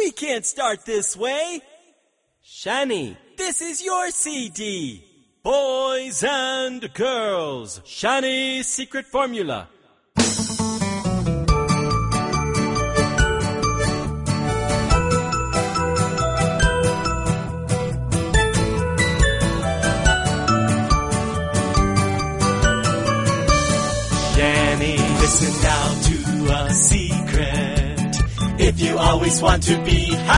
We can't start this way. Shani, This is your CD. Boys and girls, Shani's secret formula. Shani, listen now to a secret. If you always want to be